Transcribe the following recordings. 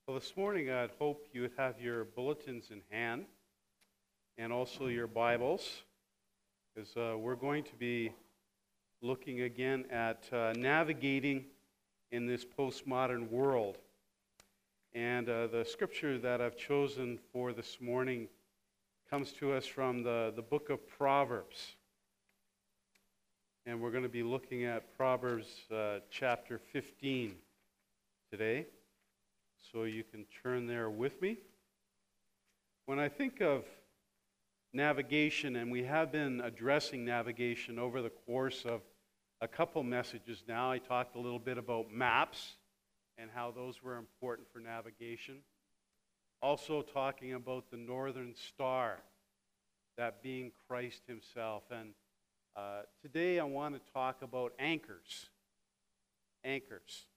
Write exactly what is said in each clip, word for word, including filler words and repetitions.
Well, this morning I'd hope you would have your bulletins in hand and also your Bibles, because uh, we're going to be looking again at uh, navigating in this postmodern world. And uh, the scripture that I've chosen for this morning comes to us from the, the book of Proverbs. And we're going to be looking at Proverbs uh, chapter fifteen today. So you can turn there with me. When I think of navigation, and we have been addressing navigation over the course of a couple messages now, I talked a little bit about maps and how those were important for navigation. Also talking about the Northern Star, that being Christ himself. And uh, today I want to talk about anchors. Anchors.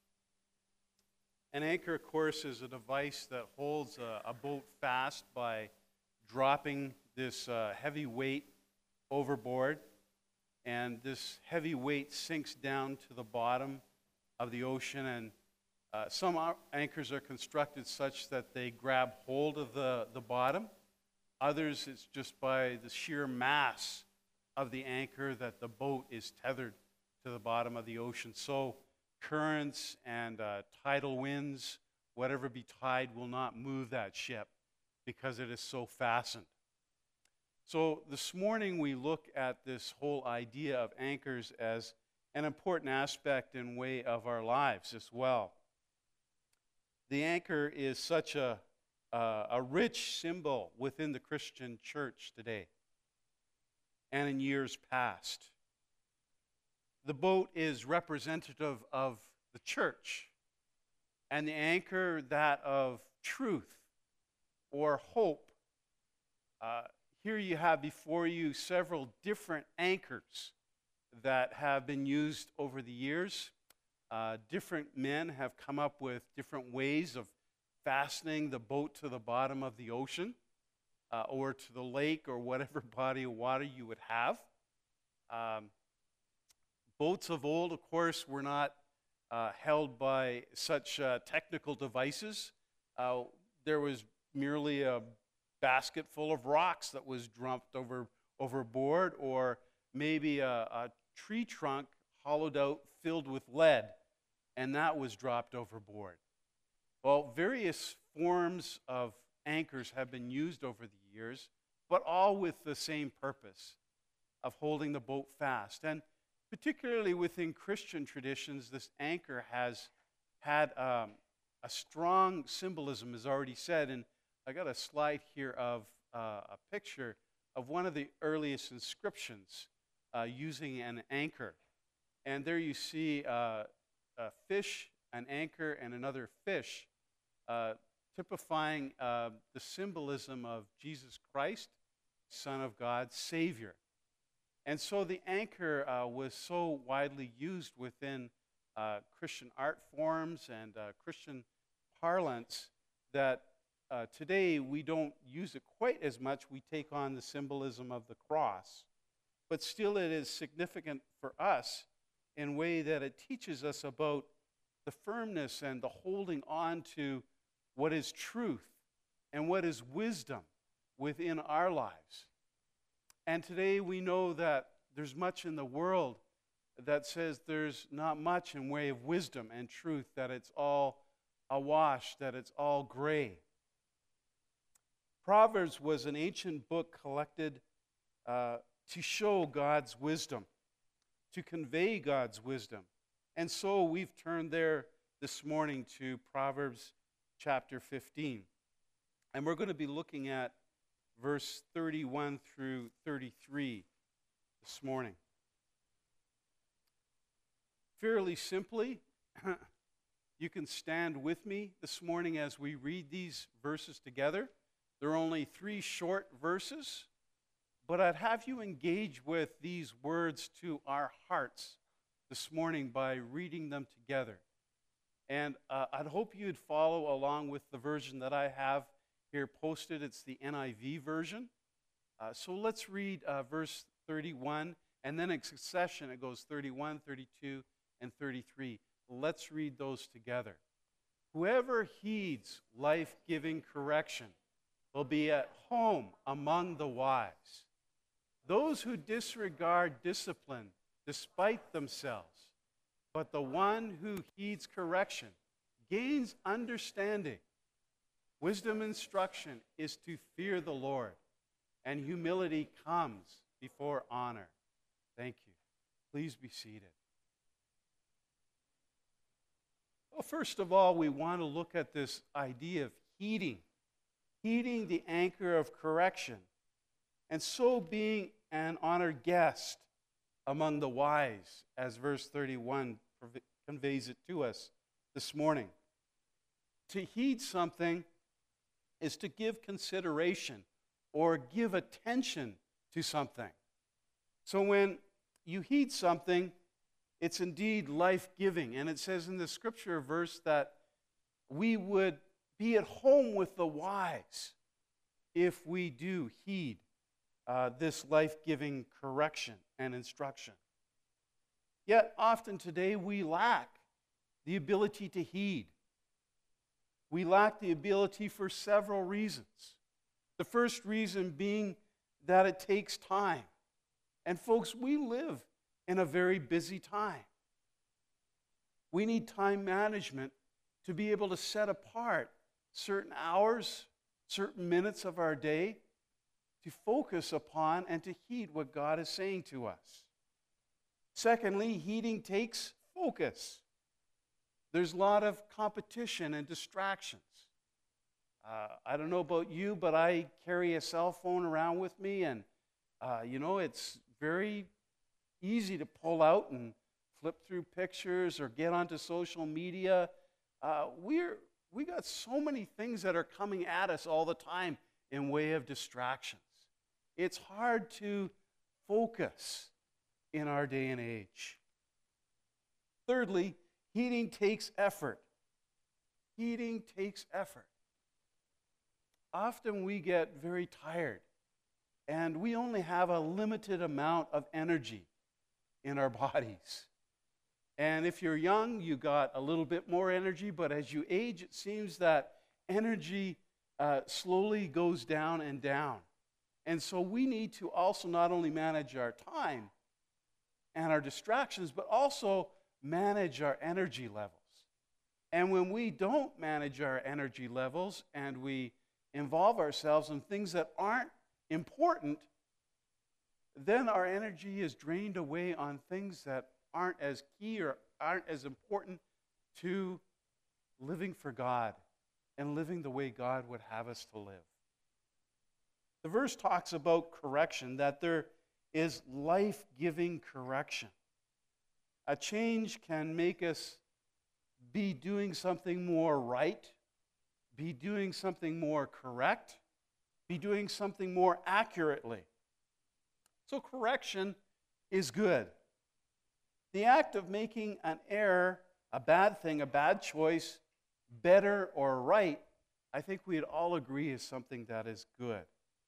An anchor, of course, is a device that holds a, a boat fast by dropping this uh, heavy weight overboard. And this heavy weight sinks down to the bottom of the ocean. And uh, some anchors are constructed such that they grab hold of the, the bottom. Others, it's just by the sheer mass of the anchor that the boat is tethered to the bottom of the ocean. So currents and uh, tidal winds, whatever betide, will not move that ship because it is so fastened. So this morning we look at this whole idea of anchors as an important aspect and way of our lives as well. The anchor is such a, uh, a rich symbol within the Christian church today and in years past. The boat is representative of the church, and the anchor that of truth or hope. Uh, here you have before you several different anchors that have been used over the years. Uh, different men have come up with different ways of fastening the boat to the bottom of the ocean uh, or to the lake or whatever body of water you would have. Um, Boats of old, of course, were not uh, held by such uh, technical devices. Uh, there was merely a basket full of rocks that was dumped over overboard, or maybe a, a tree trunk hollowed out, filled with lead, and that was dropped overboard. Well, various forms of anchors have been used over the years, but all with the same purpose of holding the boat fast. And particularly within Christian traditions, this anchor has had um, a strong symbolism, as already said. And I got a slide here of uh, a picture of one of the earliest inscriptions uh, using an anchor. And there you see uh, a fish, an anchor, and another fish, uh, typifying uh, the symbolism of Jesus Christ, Son of God, Savior. And so the anchor uh, was so widely used within uh, Christian art forms and uh, Christian parlance that uh, today we don't use it quite as much. We take on the symbolism of the cross. But still it is significant for us in a way that it teaches us about the firmness and the holding on to what is truth and what is wisdom within our lives. And today we know that there's much in the world that says there's not much in way of wisdom and truth, that it's all awash, that it's all gray. Proverbs was an ancient book collected uh, to show God's wisdom, to convey God's wisdom. And so we've turned there this morning to Proverbs chapter fifteen. And we're going to be looking at verse thirty-one through thirty-three this morning. Fairly simply, you can stand with me this morning as we read these verses together. There are only three short verses, but I'd have you engage with these words to our hearts this morning by reading them together. And uh, I'd hope you'd follow along with the version that I have here posted. It's the N I V version. Uh, so let's read uh, verse thirty-one, and then in succession it goes thirty-one, thirty-two, and thirty-three. Let's read those together. Whoever heeds life-giving correction will be at home among the wise. Those who disregard discipline despite themselves, but the one who heeds correction gains understanding. Wisdom instruction is to fear the Lord, and humility comes before honor. Thank you. Please be seated. Well, first of all, we want to look at this idea of heeding, heeding the anchor of correction, and so being an honored guest among the wise, as verse thirty-one conveys it to us this morning. To heed something is to give consideration or give attention to something. So when you heed something, it's indeed life-giving. And it says in the scripture verse that we would be at home with the wise if we do heed uh, this life-giving correction and instruction. Yet often today we lack the ability to heed. We lack the ability for several reasons. The first reason being that it takes time. And folks, we live in a very busy time. We need time management to be able to set apart certain hours, certain minutes of our day to focus upon and to heed what God is saying to us. Secondly, heeding takes focus. There's a lot of competition and distractions. Uh, I don't know about you, but I carry a cell phone around with me, and uh, you know, it's very easy to pull out and flip through pictures or get onto social media. Uh, we're we got so many things that are coming at us all the time in way of distractions. It's hard to focus in our day and age. Thirdly, heeding takes effort. Heeding takes effort. Often we get very tired, and we only have a limited amount of energy in our bodies. And if you're young, you got a little bit more energy, but as you age, it seems that energy uh, slowly goes down and down. And so we need to also not only manage our time and our distractions, but also manage our energy levels. And when we don't manage our energy levels and we involve ourselves in things that aren't important, then our energy is drained away on things that aren't as key or aren't as important to living for God and living the way God would have us to live. The verse talks about correction, that there is life-giving correction. A change can make us be doing something more right, be doing something more correct, be doing something more accurately. So correction is good. The act of making an error, a bad thing, a bad choice, better or right, I think we'd all agree is something that is good.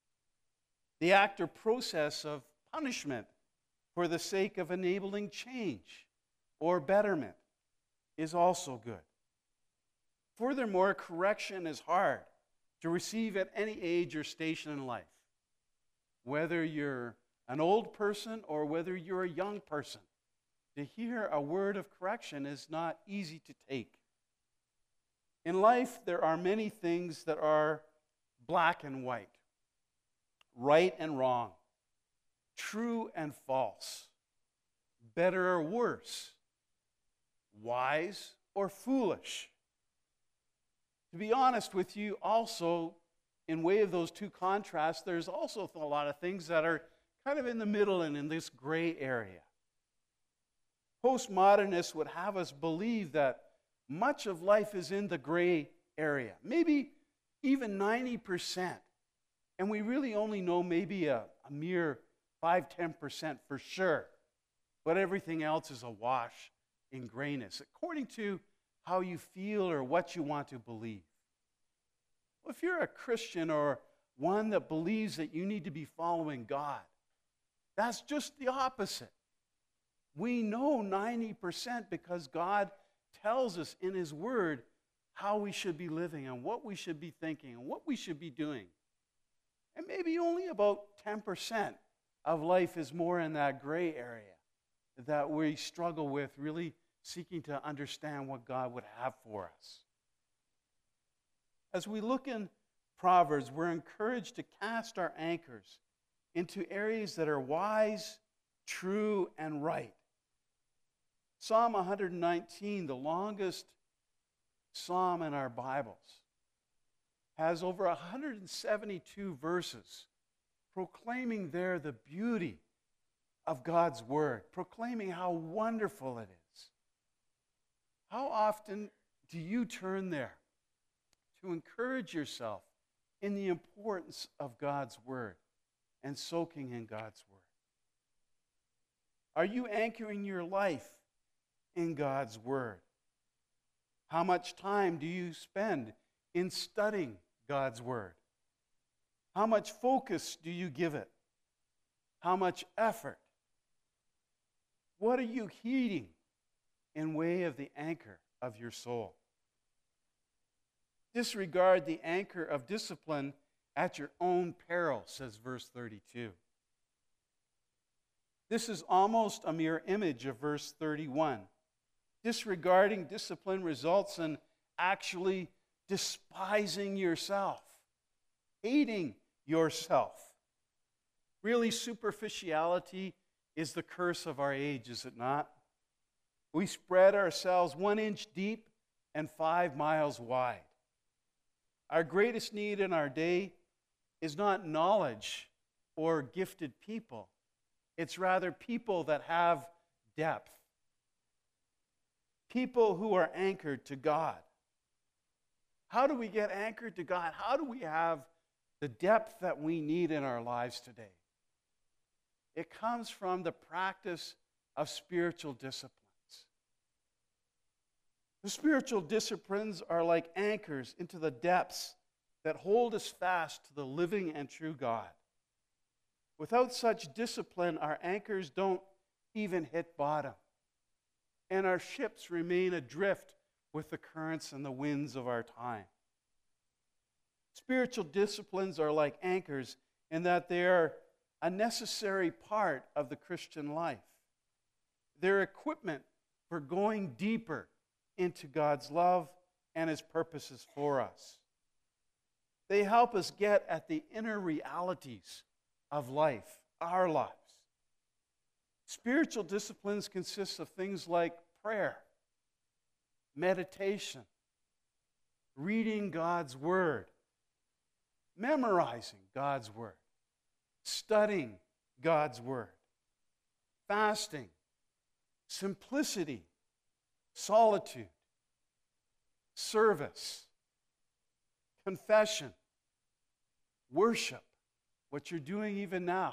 The act or process of punishment for the sake of enabling change or betterment is also good. Furthermore, correction is hard to receive at any age or station in life. Whether you're an old person or whether you're a young person, to hear a word of correction is not easy to take. In life, there are many things that are black and white, right and wrong, true and false, better or worse, wise or foolish. To be honest with you, also, in way of those two contrasts, there's also a lot of things that are kind of in the middle and in this gray area. Postmodernists would have us believe that much of life is in the gray area, maybe even ninety percent. And we really only know maybe a, a mere five to ten percent for sure. But everything else is awash in grayness, according to how you feel or what you want to believe. Well, if you're a Christian or one that believes that you need to be following God, that's just the opposite. We know ninety percent because God tells us in His Word how we should be living and what we should be thinking and what we should be doing. And maybe only about ten percent of life is more in that gray area that we struggle with, really seeking to understand what God would have for us. As we look in Proverbs, we're encouraged to cast our anchors into areas that are wise, true, and right. Psalm one hundred nineteen, the longest psalm in our Bibles, has over one hundred seventy-two verses proclaiming there the beauty of God's Word, proclaiming how wonderful it is. How often do you turn there to encourage yourself in the importance of God's Word and soaking in God's Word? Are you anchoring your life in God's Word? How much time do you spend in studying God's Word? How much focus do you give it? How much effort? What are you heeding in way of the anchor of your soul? Disregard the anchor of discipline at your own peril, says verse thirty-two. This is almost a mirror image of verse thirty-one. Disregarding discipline results in actually despising yourself, hating yourself. Really, superficiality is the curse of our age, is it not? We spread ourselves one inch deep and five miles wide. Our greatest need in our day is not knowledge or gifted people. It's rather people that have depth. People who are anchored to God. How do we get anchored to God? How do we have the depth that we need in our lives today? It comes from the practice of spiritual disciplines. The spiritual disciplines are like anchors into the depths that hold us fast to the living and true God. Without such discipline, our anchors don't even hit bottom, and our ships remain adrift with the currents and the winds of our time. Spiritual disciplines are like anchors in that they are a necessary part of the Christian life. They're equipment for going deeper into God's love and His purposes for us. They help us get at the inner realities of life, our lives. Spiritual disciplines consist of things like prayer, meditation, reading God's Word, memorizing God's Word, studying God's Word, fasting, simplicity, solitude, service, confession, worship, what you're doing even now.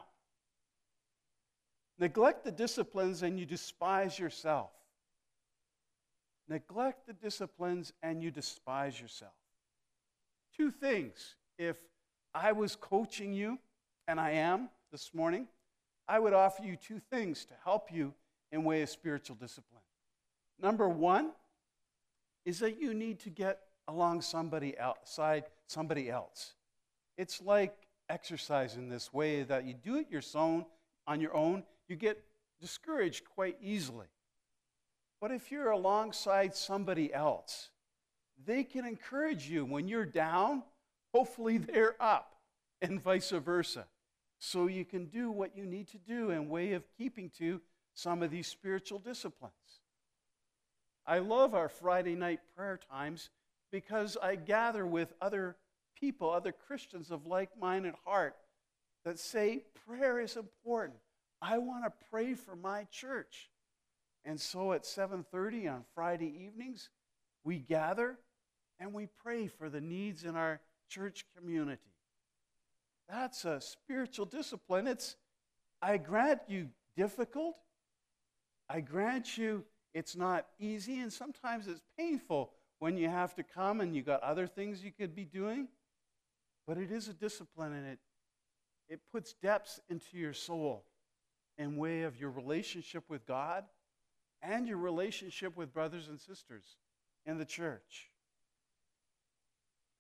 Neglect the disciplines and you despise yourself. Neglect the disciplines and you despise yourself. Two things. If I was coaching you, and I am this morning, I would offer you two things to help you in way of spiritual discipline. Number one is that you need to get along somebody outside somebody else. It's like exercise in this way that you do it your own, on your own, you get discouraged quite easily. But if you're alongside somebody else, they can encourage you. When you're down, hopefully they're up, and vice versa. So you can do what you need to do in way of keeping to some of these spiritual disciplines. I love our Friday night prayer times because I gather with other people, other Christians of like-minded heart that say prayer is important. I want to pray for my church. And so at seven thirty on Friday evenings, we gather and we pray for the needs in our church community. That's a spiritual discipline. It's, I grant you, difficult. I grant you it's not easy, and sometimes it's painful when you have to come and you got other things you could be doing. But it is a discipline, and it, it puts depths into your soul in way of your relationship with God and your relationship with brothers and sisters in the church.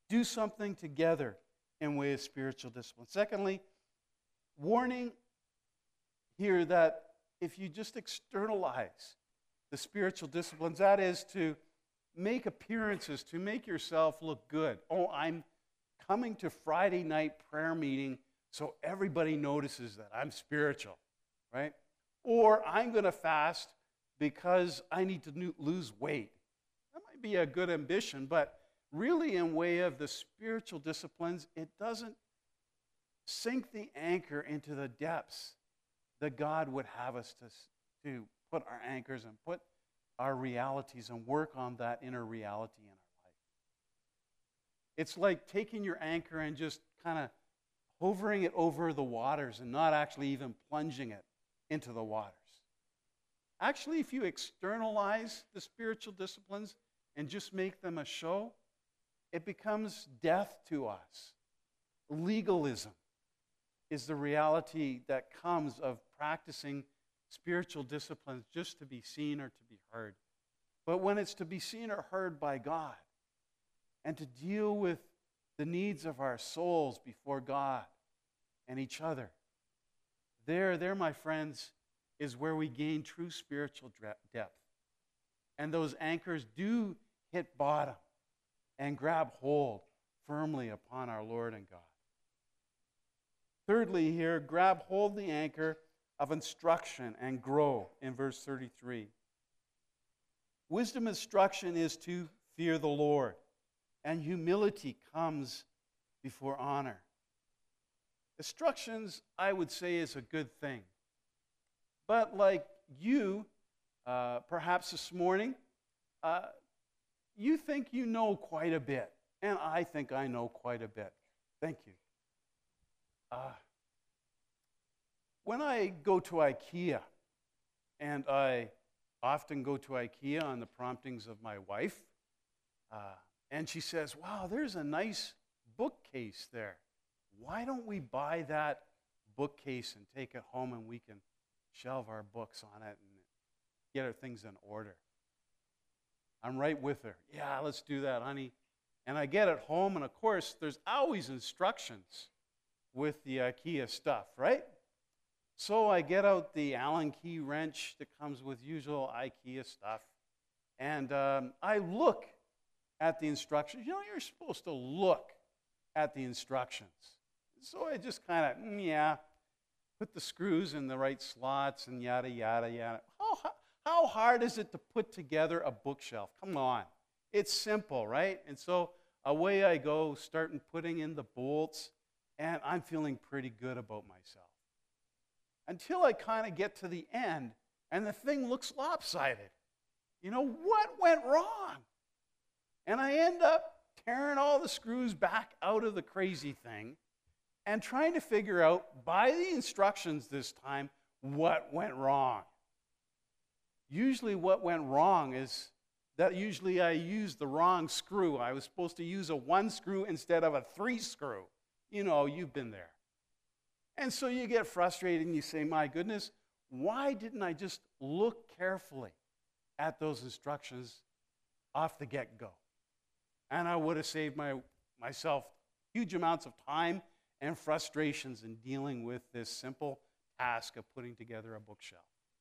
do something together in way of spiritual discipline. Secondly, warning here that if you just externalize the spiritual disciplines, that is to make appearances, to make yourself look good. Oh, I'm coming to Friday night prayer meeting so everybody notices that I'm spiritual, right? Or I'm going to fast because I need to lose weight. That might be a good ambition, but really in way of the spiritual disciplines, it doesn't sink the anchor into the depths that God would have us to, to put our anchors and put our realities and work on that inner reality in our life. It's like taking your anchor and just kind of hovering it over the waters and not actually even plunging it into the waters. Actually, if you externalize the spiritual disciplines and just make them a show, it becomes death to us. Legalism is the reality that comes of practicing spiritual disciplines just to be seen or to be heard. But when it's to be seen or heard by God and to deal with the needs of our souls before God and each other, there, there, my friends, is where we gain true spiritual depth. And those anchors do hit bottom and grab hold firmly upon our Lord and God. Thirdly, here, grab hold the anchor of instruction and grow in verse thirty-three. Wisdom instruction is to fear the Lord, and humility comes before honor. Instructions, I would say, is a good thing. But like you, uh, perhaps this morning, uh, you think you know quite a bit, and I think I know quite a bit. Thank you. Uh, when I go to IKEA, and I often go to IKEA on the promptings of my wife, uh, and she says, wow, there's a nice bookcase there. Why don't we buy that bookcase and take it home and we can shelve our books on it and get our things in order? I'm right with her. Yeah, let's do that, honey. And I get it home, and of course, there's always instructions with the IKEA stuff, right? So I get out the Allen key wrench that comes with usual IKEA stuff, and um, I look at the instructions. You know, you're supposed to look at the instructions. So I just kind of, mm, yeah, put the screws in the right slots and yada, yada, yada. How, how hard is it to put together a bookshelf? Come on. It's simple, right? And so away I go, starting putting in the bolts, and I'm feeling pretty good about myself. Until I kind of get to the end, and the thing looks lopsided. You know, what went wrong? And I end up tearing all the screws back out of the crazy thing and trying to figure out, by the instructions this time, what went wrong. Usually what went wrong is that usually I used the wrong screw. I was supposed to use a one screw instead of a three screw. You know, you've been there. And so you get frustrated and you say, my goodness, why didn't I just look carefully at those instructions off the get-go? And I would have saved my, myself huge amounts of time and frustrations in dealing with this simple task of putting together a bookshelf.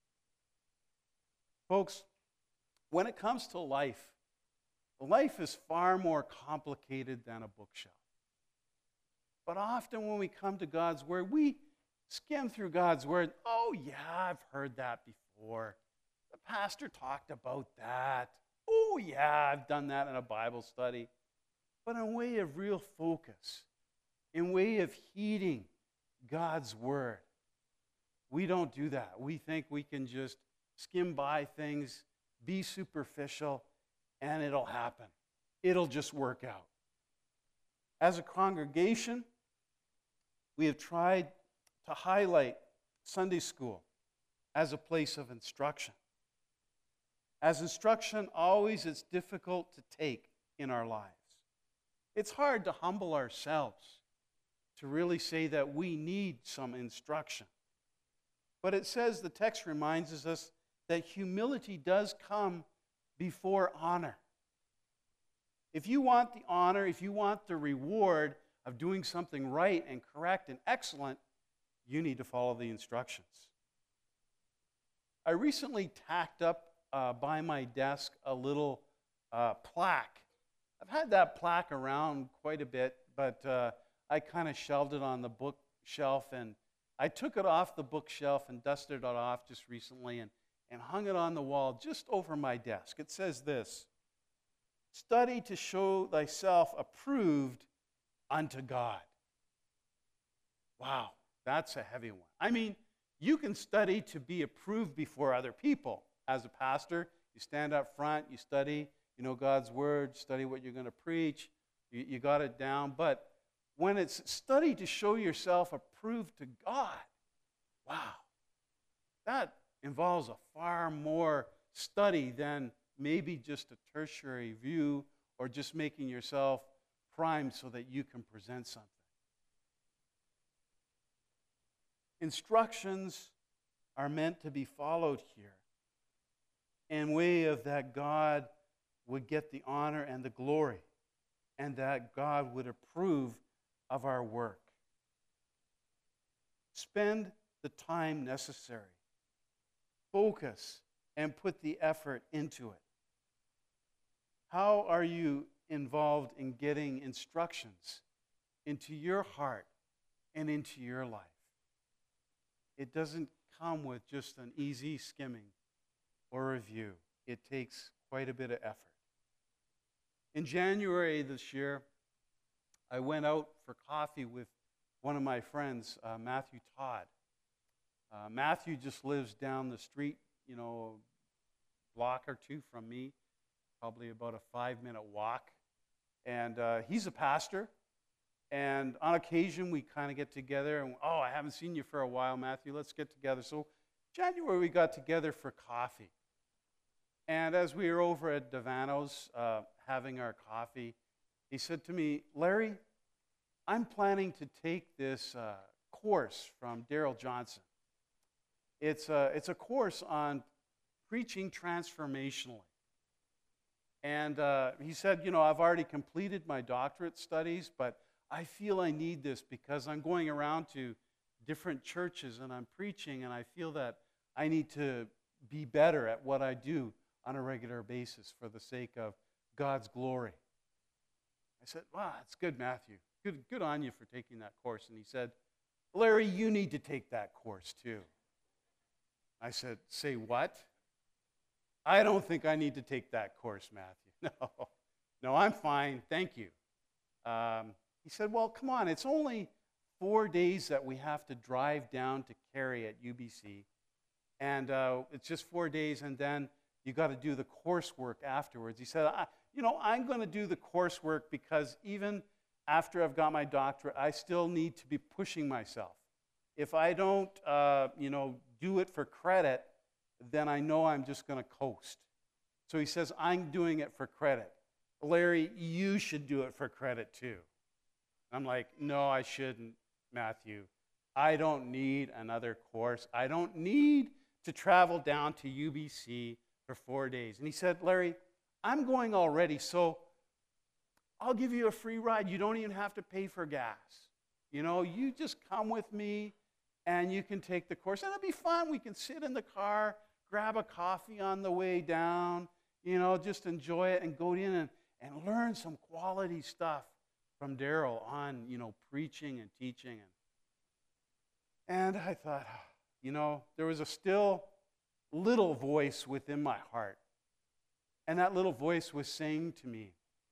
Folks, when it comes to life, life is far more complicated than a bookshelf. But often when we come to God's Word, we skim through God's Word. Oh, yeah, I've heard that before. The pastor talked about that. Oh, yeah, I've done that in a Bible study. But in a way of real focus, in a way of heeding God's Word, we don't do that. We think we can just skim by things, be superficial, and it'll happen. It'll just work out. As a congregation, we have tried to highlight Sunday school as a place of instruction. As instruction, always it's difficult to take in our lives. It's hard to humble ourselves to really say that we need some instruction. But it says, the text reminds us that humility does come before honor. If you want the honor, if you want the reward of doing something right and correct and excellent, you need to follow the instructions. I recently tacked up uh, by my desk a little uh, plaque. I've had that plaque around quite a bit, but uh, I kind of shelved it on the bookshelf, and I took it off the bookshelf and dusted it off just recently and, and hung it on the wall just over my desk. It says this: study to show thyself approved unto God. Wow, that's a heavy one. I mean, you can study to be approved before other people. As a pastor, you stand up front, you study, you know God's word, study what you're going to preach, you, you got it down. But when it's study to show yourself approved to God, wow, that involves a far more study than maybe just a tertiary view or just making yourself primed so that you can present something. Instructions are meant to be followed here in way of that God would get the honor and the glory, and that God would approve of our work. Spend the time necessary. Focus and put the effort into it. How are you involved in getting instructions into your heart and into your life? It doesn't come with just an easy skimming or review. It takes quite a bit of effort. In January this year, I went out for coffee with one of my friends, uh, Matthew Todd. Uh, Matthew just lives down the street, you know, a block or two from me, probably about a five-minute walk. And uh, he's a pastor. And on occasion, we kind of get together and, oh, I haven't seen you for a while, Matthew. Let's get together. So January, we got together for coffee. And as we were over at Devano's uh, having our coffee, he said to me, Larry, I'm planning to take this uh, course from Daryl Johnson. It's a, it's a course on preaching transformationally. And uh, he said, you know, I've already completed my doctorate studies, but I feel I need this because I'm going around to different churches and I'm preaching, and I feel that I need to be better at what I do on a regular basis for the sake of God's glory. I said, wow, that's good, Matthew. Good, good on you for taking that course. And he said, Larry, you need to take that course too. I said, say what? I don't think I need to take that course, Matthew. No, no, I'm fine. Thank you. Um, he said, well, come on. It's only four days that we have to drive down to Cary at U B C. And uh, it's just four days, and then you got to do the coursework afterwards. He said, I, you know, I'm going to do the coursework because even after I've got my doctorate, I still need to be pushing myself. If I don't, uh, you know, do it for credit, then I know I'm just going to coast. So he says, I'm doing it for credit. Larry, you should do it for credit too. I'm like, no, I shouldn't, Matthew. I don't need another course. I don't need to travel down to U B C for four days. And he said, Larry, I'm going already, so I'll give you a free ride. You don't even have to pay for gas. You know, you just come with me and you can take the course. And it'll be fun. We can sit in the car, grab a coffee on the way down, you know, just enjoy it and go in and, and learn some quality stuff from Daryl on, you know, preaching and teaching. And, and I thought, you know, there was a still little voice within my heart. And that little voice was saying to me,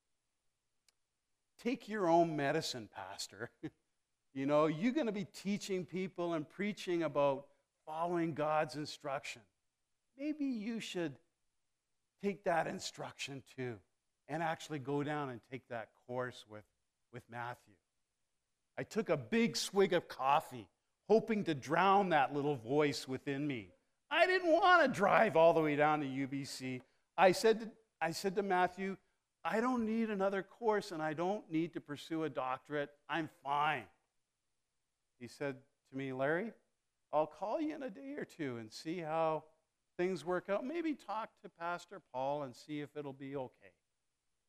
take your own medicine, Pastor. You know, you're going to be teaching people and preaching about following God's instruction. Maybe you should take that instruction too and actually go down and take that course with, with Matthew. I took a big swig of coffee, hoping to drown that little voice within me. I didn't want to drive all the way down to U B C. I said to, I said to Matthew, I don't need another course and I don't need to pursue a doctorate. I'm fine. He said to me, Larry, I'll call you in a day or two and see how things work out. Maybe talk to Pastor Paul and see if it'll be okay.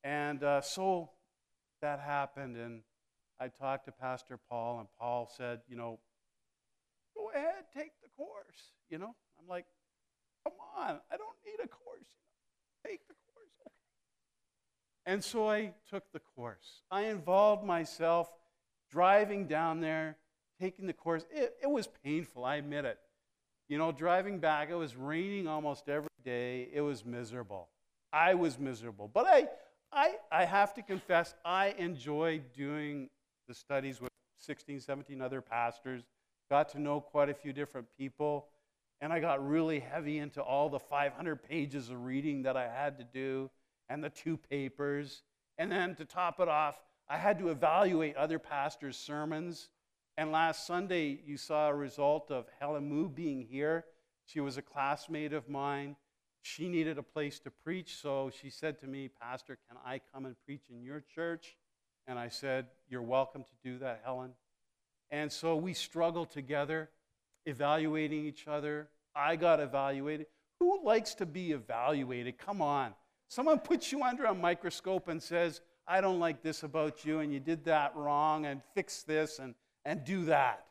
And uh, so that happened, and I talked to Pastor Paul, and Paul said, you know, go ahead, take the course, you know. I'm like, come on, I don't need a course, you know. Take the course, okay. And so I took the course. I involved myself driving down there, taking the course. It, it was painful, I admit it. You know, driving back, it was raining almost every day. It was miserable. I was miserable. But I, I, I have to confess, I enjoyed doing the studies with sixteen, seventeen other pastors, got to know quite a few different people, and I got really heavy into all the five hundred pages of reading that I had to do and the two papers. And then to top it off, I had to evaluate other pastors' sermons. And last Sunday, you saw a result of Helen Moo being here. She was a classmate of mine. She needed a place to preach, so she said to me, Pastor, can I come and preach in your church? And I said, you're welcome to do that, Helen. And so we struggled together, evaluating each other. I got evaluated. Who likes to be evaluated? Come on. Someone puts you under a microscope and says, I don't like this about you, and you did that wrong, and fix this, and, and do that.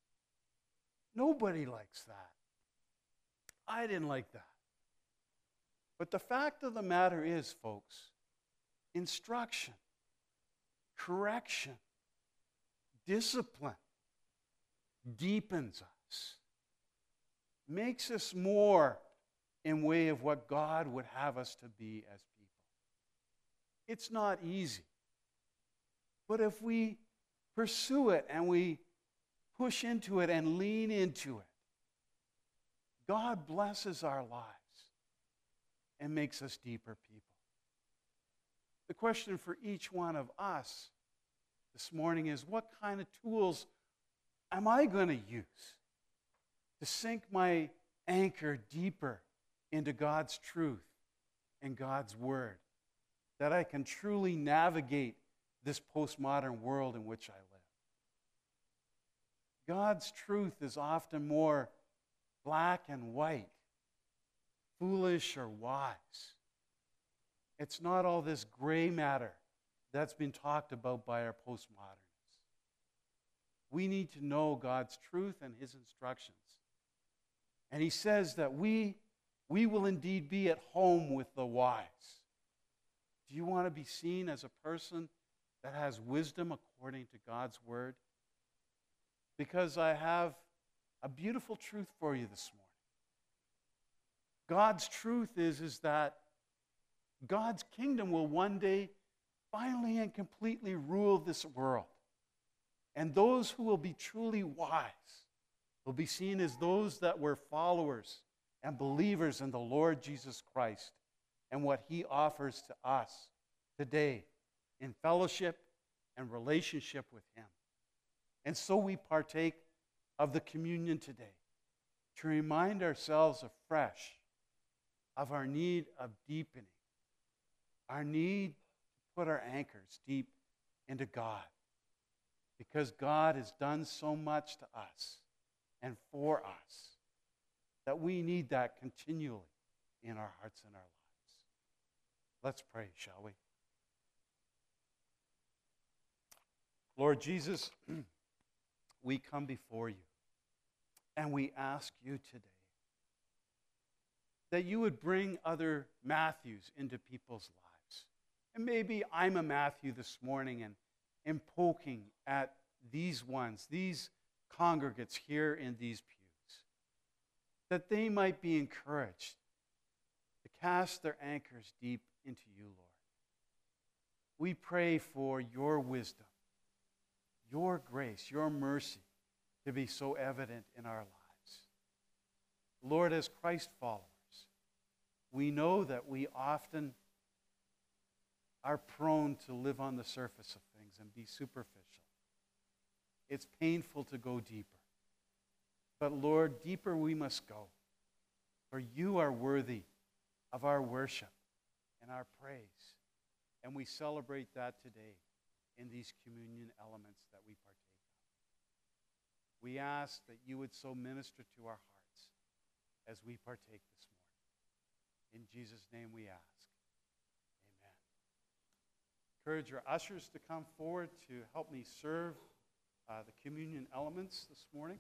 Nobody likes that. I didn't like that. But the fact of the matter is, folks, instruction, correction, discipline deepens us, makes us more in way of what God would have us to be as people. It's not easy. But if we pursue it and we push into it and lean into it, God blesses our lives and makes us deeper people. The question for each one of us this morning is, what kind of tools am I going to use to sink my anchor deeper into God's truth and God's word, that I can truly navigate this postmodern world in which I live? God's truth is often more black and white, foolish or wise. It's not all this gray matter that's been talked about by our postmodernists. We need to know God's truth and his instructions. And he says that we, we will indeed be at home with the wise. Do you want to be seen as a person that has wisdom according to God's word? Because I have a beautiful truth for you this morning. God's truth is, is that God's kingdom will one day finally and completely rule this world. And those who will be truly wise will be seen as those that were followers and believers in the Lord Jesus Christ and what he offers to us today in fellowship and relationship with him. And so we partake of the communion today to remind ourselves afresh of our need of deepening, our need to put our anchors deep into God, because God has done so much to us and for us that we need that continually in our hearts and our lives. Let's pray, shall we? Lord Jesus, we come before you and we ask you today that you would bring other Matthews into people's lives. And maybe I'm a Matthew this morning and am poking at these ones, these congregates here in these pews, that they might be encouraged to cast their anchors deep into you, Lord. We pray for your wisdom, your grace, your mercy to be so evident in our lives. Lord, as Christ followers, we know that we often are prone to live on the surface of things and be superficial. It's painful to go deeper. But Lord, deeper we must go, for you are worthy of our worship and our praise. And we celebrate that today in these communion elements that we partake of. We ask that you would so minister to our hearts as we partake this morning. In Jesus' name we ask. Encourage our ushers to come forward to help me serve uh, the communion elements this morning.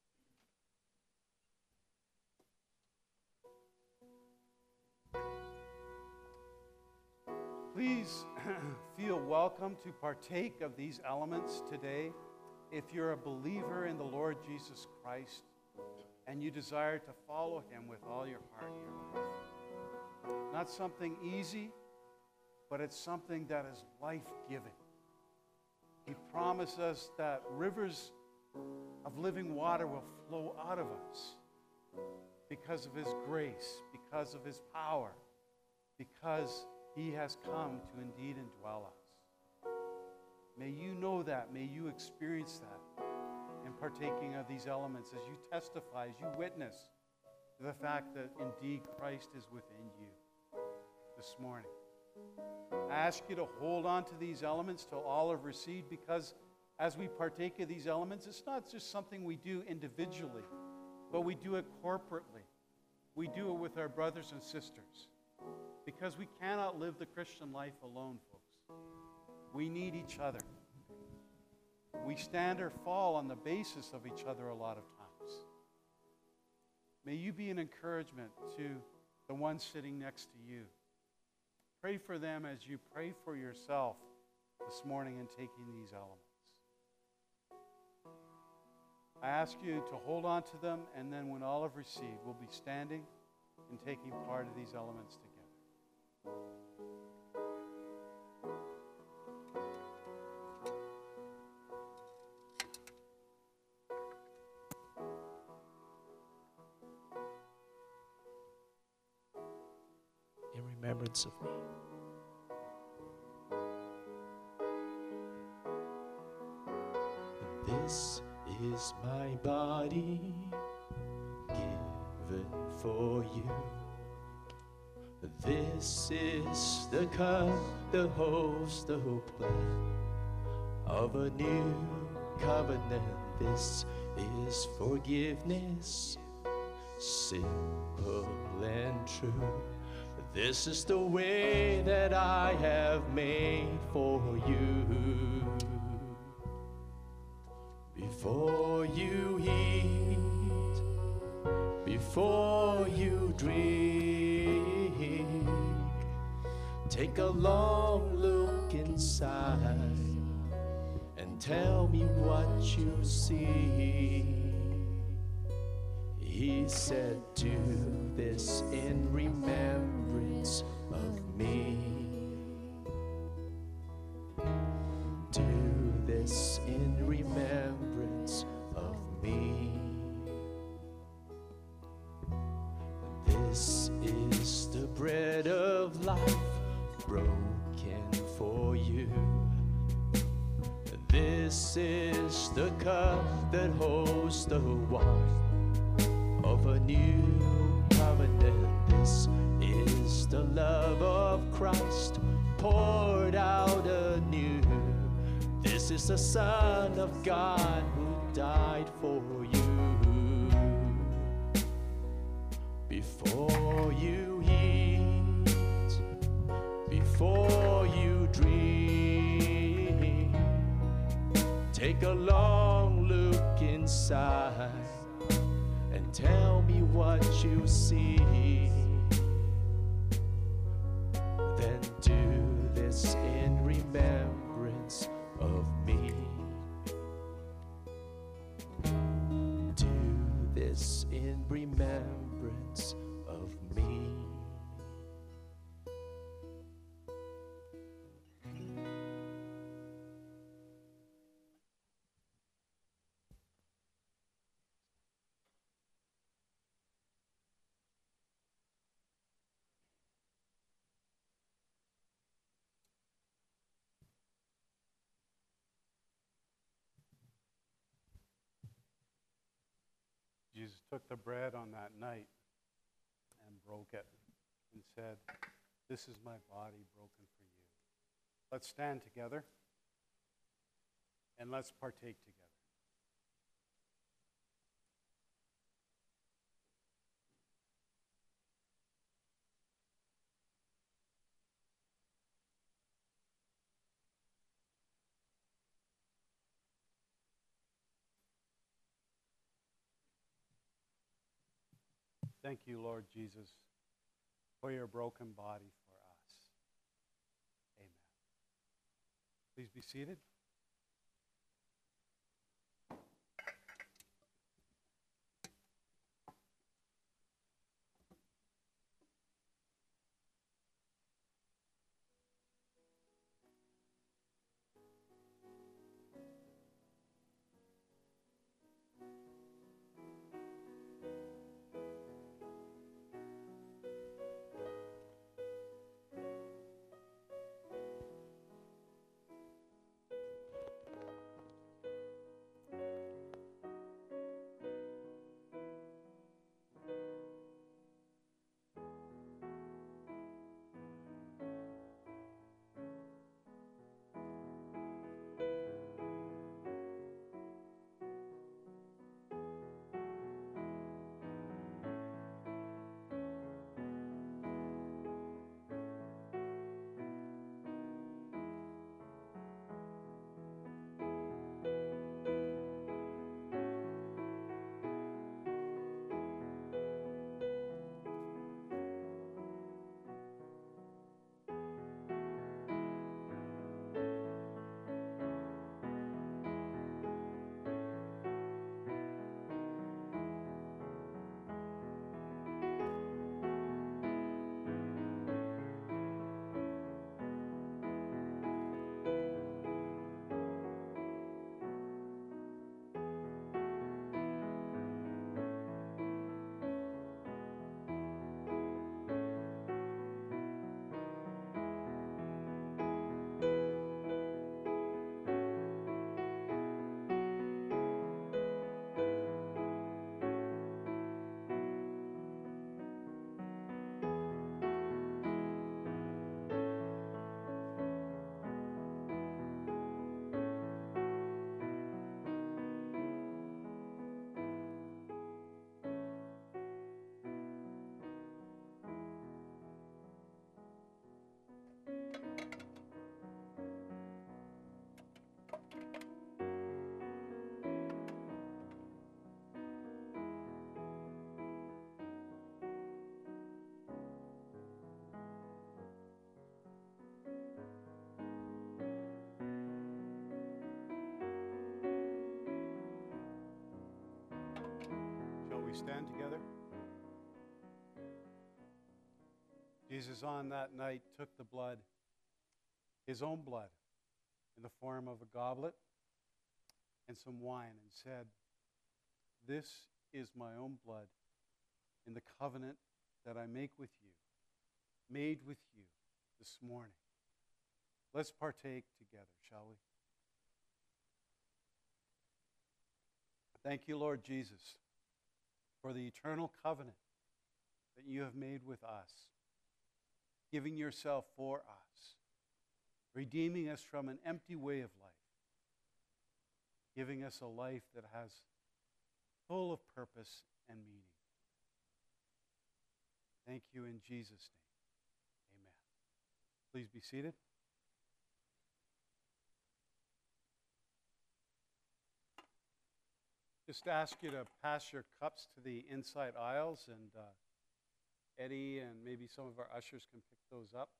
Please feel welcome to partake of these elements today. If you're a believer in the Lord Jesus Christ and you desire to follow him with all your heart, your life. Not something easy, but it's something that is life-giving. He promised us that rivers of living water will flow out of us because of his grace, because of his power, because he has come to indeed indwell us. May you know that. May you experience that in partaking of these elements as you testify, as you witness to the fact that indeed Christ is within you this morning. I ask you to hold on to these elements till all have received, because as we partake of these elements, it's not just something we do individually, but we do it corporately. We do it with our brothers and sisters, because we cannot live the Christian life alone, folks. We need each other. We stand or fall on the basis of each other a lot of times. May you be an encouragement to the one sitting next to you. Pray for them as you pray for yourself this morning in taking these elements. I ask you to hold on to them, and then when all have received, we'll be standing and taking part of these elements together. In remembrance of me. This is my body given for you. This is the cup, the host, the plan of a new covenant. This is forgiveness, simple and true. This is the way that I have made for you. Before you eat, before you drink, take a long look inside and tell me what you see. He said, do this in remembrance of me. Do this in remembrance of me. This is the bread of life broken for you. This is the cup that holds the wine of a new covenant. This is the love of Christ poured out anew. This is the Son of God who died for you. Before you eat, before you drink, take a long look inside and tell me what you see. Then do this in remembrance of me. Do this in remembrance of me. Jesus took the bread on that night and broke it and said, "This is my body broken for you." Let's stand together and let's partake together. Thank you, Lord Jesus, for your broken body for us. Amen. Please be seated. Shall we stand together? Jesus on that night took the blood, his own blood, in the form of a goblet and some wine and said, "This is my own blood in the covenant that I make with you, made with you this morning." Let's partake together, shall we? Thank you, Lord Jesus, for the eternal covenant that you have made with us, giving yourself for us, redeeming us from an empty way of life, giving us a life that has full of purpose and meaning. Thank you in Jesus' name. Amen. Please be seated. Just ask you to pass your cups to the inside aisles, and uh, Eddie and maybe some of our ushers can pick those up.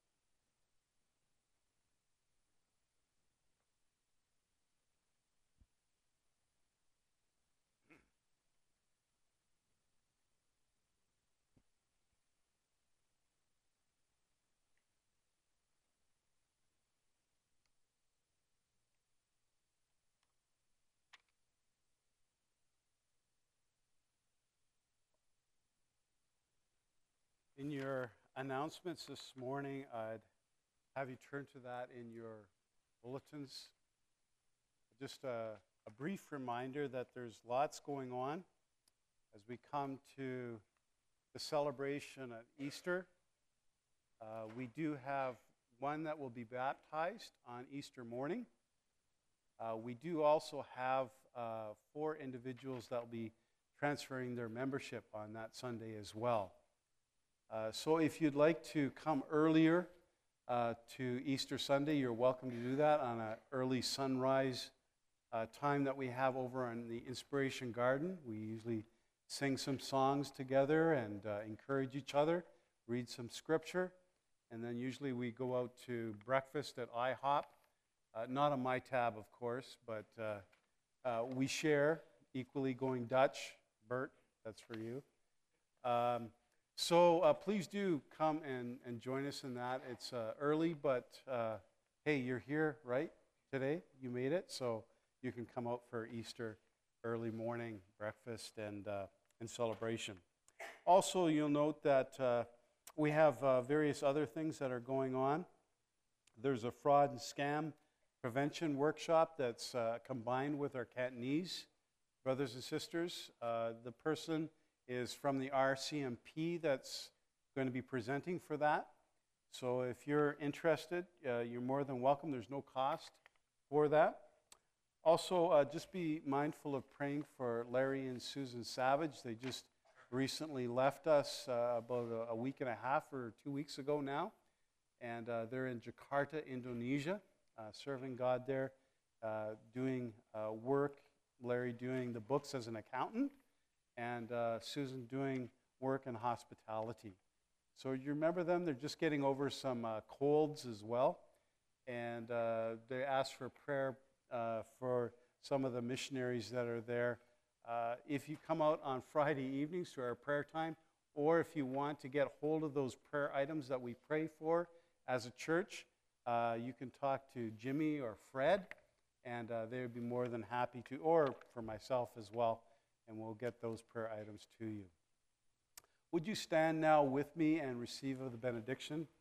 In your announcements this morning, I'd have you turn to that in your bulletins. Just a, a brief reminder that there's lots going on as we come to the celebration at Easter. Uh, we do have one that will be baptized on Easter morning. Uh, we do also have uh, four individuals that will be transferring their membership on that Sunday as well. Uh, so if you'd like to come earlier uh, to Easter Sunday, you're welcome to do that on an early sunrise uh, time that we have over in the Inspiration Garden. We usually sing some songs together and uh, encourage each other, read some scripture, and then usually we go out to breakfast at IHOP. Uh, not on my tab, of course, but uh, uh, we share equally going Dutch. Bert, that's for you. Um, so uh, please do come and, and join us in that. It's uh, early, but uh, hey, you're here, right, today? You made it, so you can come out for Easter early morning breakfast and, uh, and celebration. Also, you'll note that uh, we have uh, various other things that are going on. There's a fraud and scam prevention workshop that's uh, combined with our Cantonese brothers and sisters. Uh, the person is from the R C M P that's going to be presenting for that. So if you're interested, uh, you're more than welcome. There's no cost for that. Also, uh, just be mindful of praying for Larry and Susan Savage. They just recently left us uh, about a, a week and a half or two weeks ago now. And uh, they're in Jakarta, Indonesia, uh, serving God there, uh, doing uh, work. Larry doing the books as an accountant, and uh, Susan doing work in hospitality. So you remember them? They're just getting over some uh, colds as well. And uh, they asked for prayer uh, for some of the missionaries that are there. Uh, if you come out on Friday evenings to our prayer time, or if you want to get hold of those prayer items that we pray for as a church, uh, you can talk to Jimmy or Fred, and uh, they would be more than happy to, or for myself as well, and we'll get those prayer items to you. Would you stand now with me and receive of the benediction?